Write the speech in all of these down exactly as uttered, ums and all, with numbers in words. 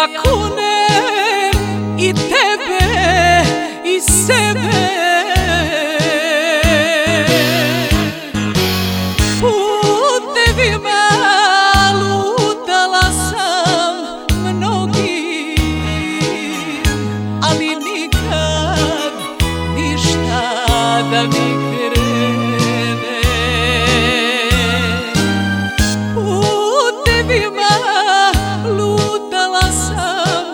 ja kunem i tebe i sebe. Putevima lutala sam mnogim, ali nikad ništa da mi krene. Putevima lutala sam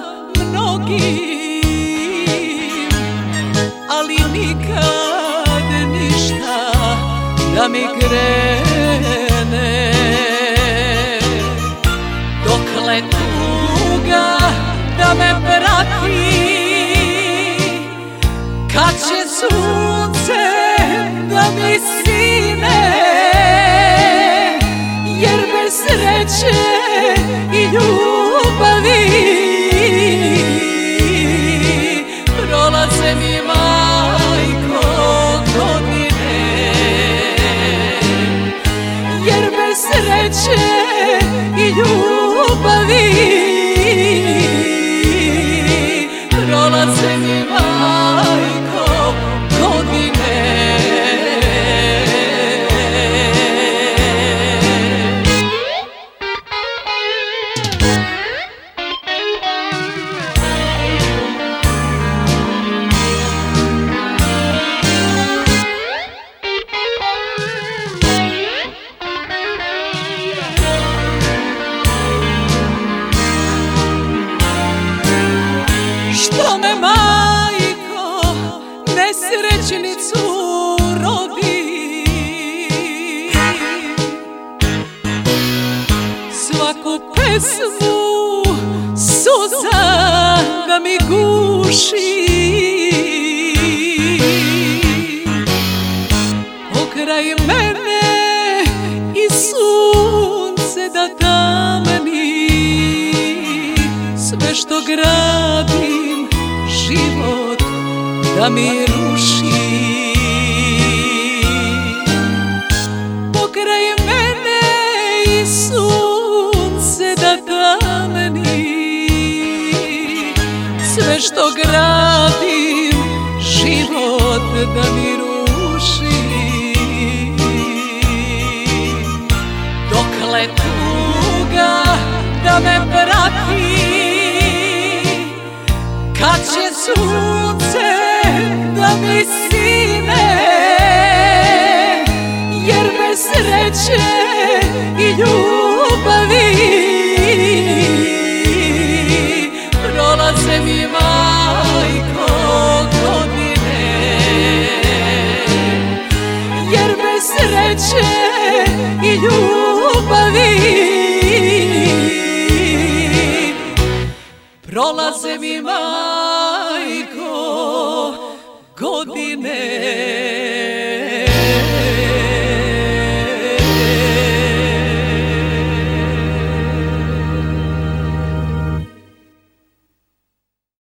mnogim, ali nikad ništa da mi krene. Dokle tuga da me prati, kad će sunce da mi sine, jer bez sreće i ljubavi prolaze mi, majko, godine. Jer bez sreće i ljubavi prolaze mi, majko, godine. Što me, majko, nesrećnicu rodi, svaku pesmu suza da mi guši, pokraj mene i sunce da tamni, sve što gradim život da mi ruši. Pokraj mene i sunce da tamni, sve što gradim život da mi ruši. Dokle tuga da me prati, kad će sunce da mi sine, jer bez sreće i ljubavi prolaze mi, majko, godine. Jer bez sreće i ljubavi prolaze mi, majko, godine.